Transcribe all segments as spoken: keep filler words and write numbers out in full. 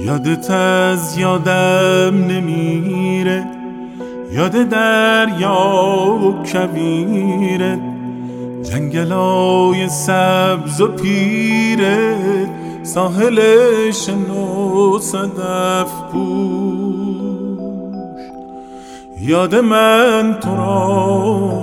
یادت از یادم نمیره، یاد دریا و کویرت، جنگلای سبز و پیره، ساحل شنو صدف پوش. یاد من تو را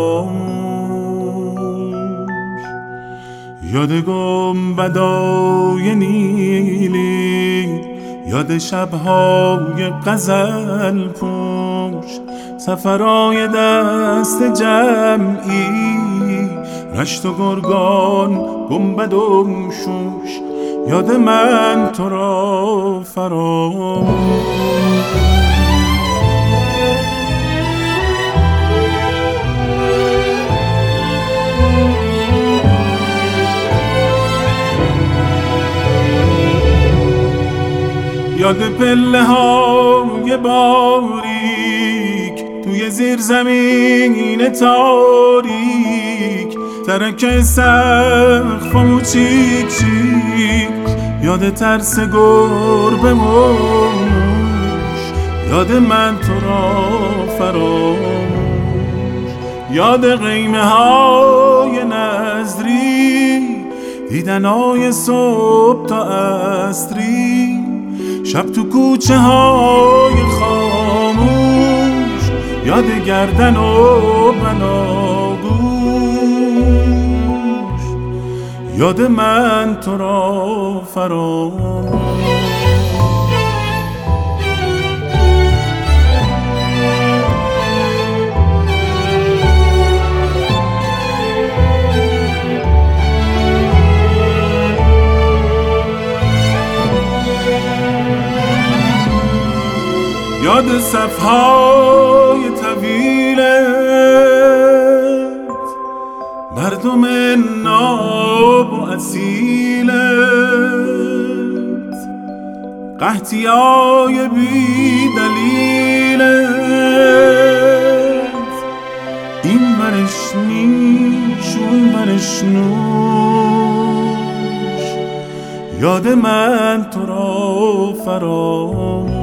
فراموش، یاد گنبدای نیلی، یاد شبهای غزل پوش، سفرهای دست جمعی، رشت و گرگان گنبد و شوش. یاد من تو را فراموش. یاد پله های باریک توی زیر زمین تاریک، ترک سقف و چیک چیک، یاد ترس گربه موش. یاد من تو را فراموش. یاد قیمه های نظری، دیدنای صبح تا عصری، شب تو کوچه های خاموش، یاد گردن و بناگوش. یاد من تو را فراموش. یاد صفهای طویلت، مردم ناب و اصیلت، قحطیای بی دلیلت، این برش نیش اون برش نوش. یاد من تو را فراموش.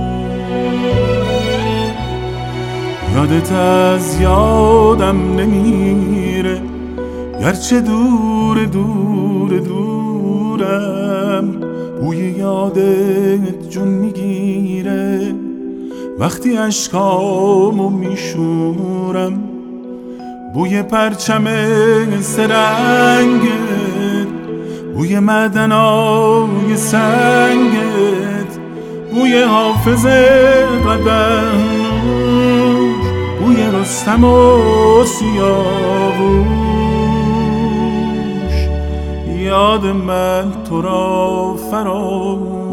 یادت از یادم نمیره، گرچه دور دور دورم، بوی یادت جون میگیره وقتی اشکامو میشورم. بوی پرچم سرنگت، بوی معدنای سنگت، بوی حافظ قدم، بوی رستم و سیاووش. یاد من تو را فراموش.